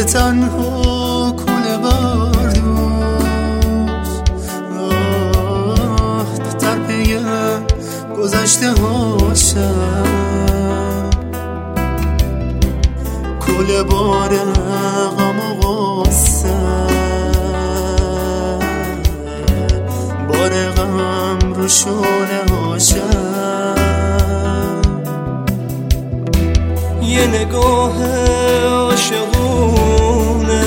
مرد تنها کوله بردوست، در پی گذشته هاشم، کوله بار غم و غصه، بار غم رو شونه هاشم. یه نگاه عاشقونه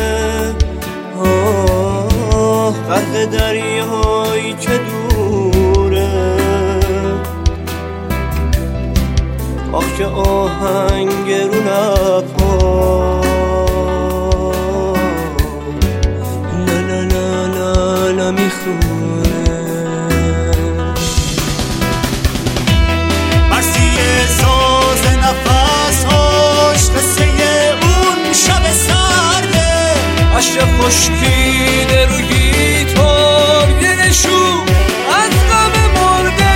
غرق دریایی که دوره، آخ که آهنگ رو لبها لا لا لا لا لا میخونه. مرسی ساز نفس‌هاش قصه اون شب سرده، عشق خشکیده روی تو یه نشون از غم مرده.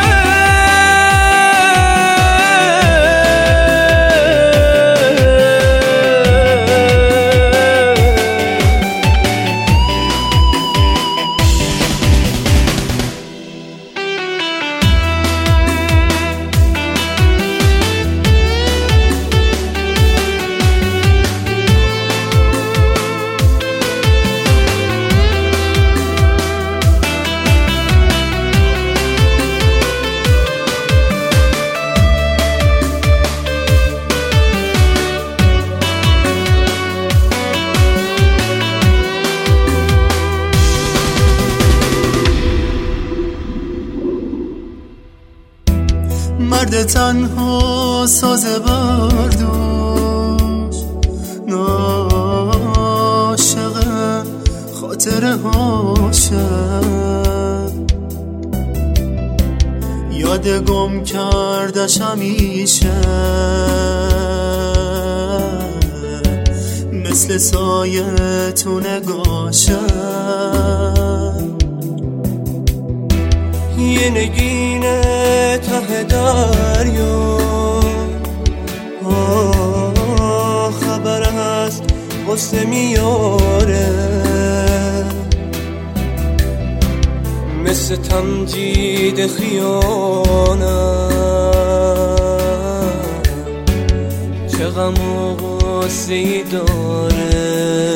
مرد تنها ساز بردوست، عاشق خاطره هاشم، یاد گم کردش همیشه، مثل سایه تو نگاشم. یه نگین ته دریا خبر هست غصه میاره، مثل تمجید خیانت چه غم و غصه ای داره.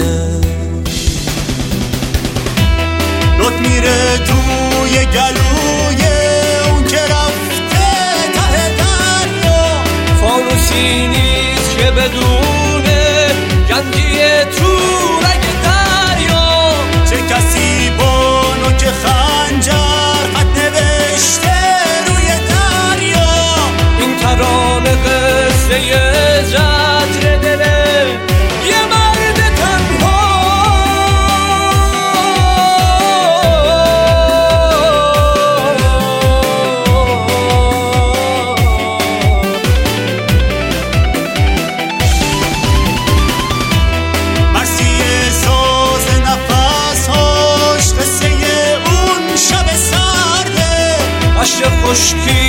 رد میره توی گلوی اون که رفته ته دریا، فانوسی نیست که بدونه گنجی تو رگ دریا. چه کسی بانو که خنجر خط نوشته روی دریا، این ترانه قصه زجر دله یه مرد تنها. عشق خشکی